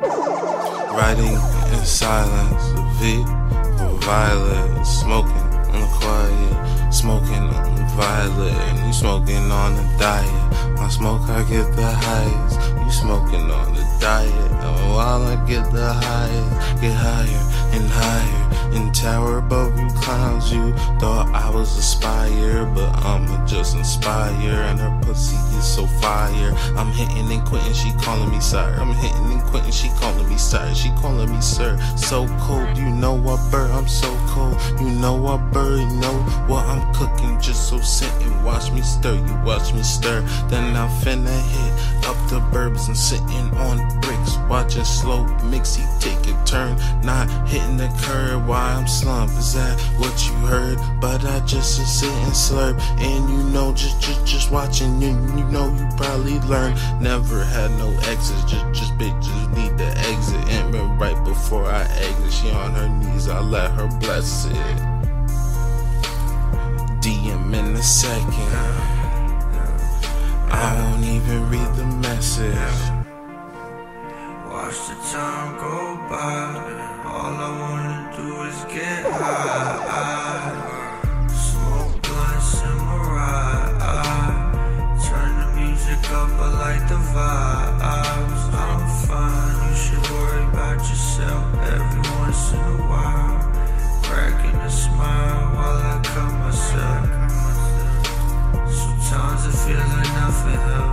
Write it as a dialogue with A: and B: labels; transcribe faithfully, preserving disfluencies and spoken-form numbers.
A: Riding in silence, V for violet, smoking on the quiet, smoking on the violet, and you smoking on the diet. My smoke, I get the highest, you smoking on the diet. And while I get the highest, get higher and higher, and tower above you clowns. You thought I was aspire, but I'ma just inspire. And her pussy is so fire. I'm hitting and quitting, she calling me sire. I'm hitting and quitting, she calling me sire. She calling me sir. So cold, you know what bird? I'm so cold, you know what bird? You know what I'm cooking? Just so sit and watch me stir. You watch me stir, then I'm finna hit up the burbs and sitting on bricks, watching slow mixy take a turn, not hitting the curb while I'm slumped. Is that what you heard? But I just sit and slurp, and you know, just just just watching you, you know you probably learned. Never had no exits, just just bitches need to exit. And then right before I exit, she on her knees, I let her bless it. D M in a second, I won't even read the message.
B: Watch the time go by. All I wanna do is get high. Smoke blunts in my ride. Turn the music up, I like the vibes. I'm fine, you should worry about yourself every once in a while. Cracking a smile while I cut myself. Sometimes it feels like nothing else.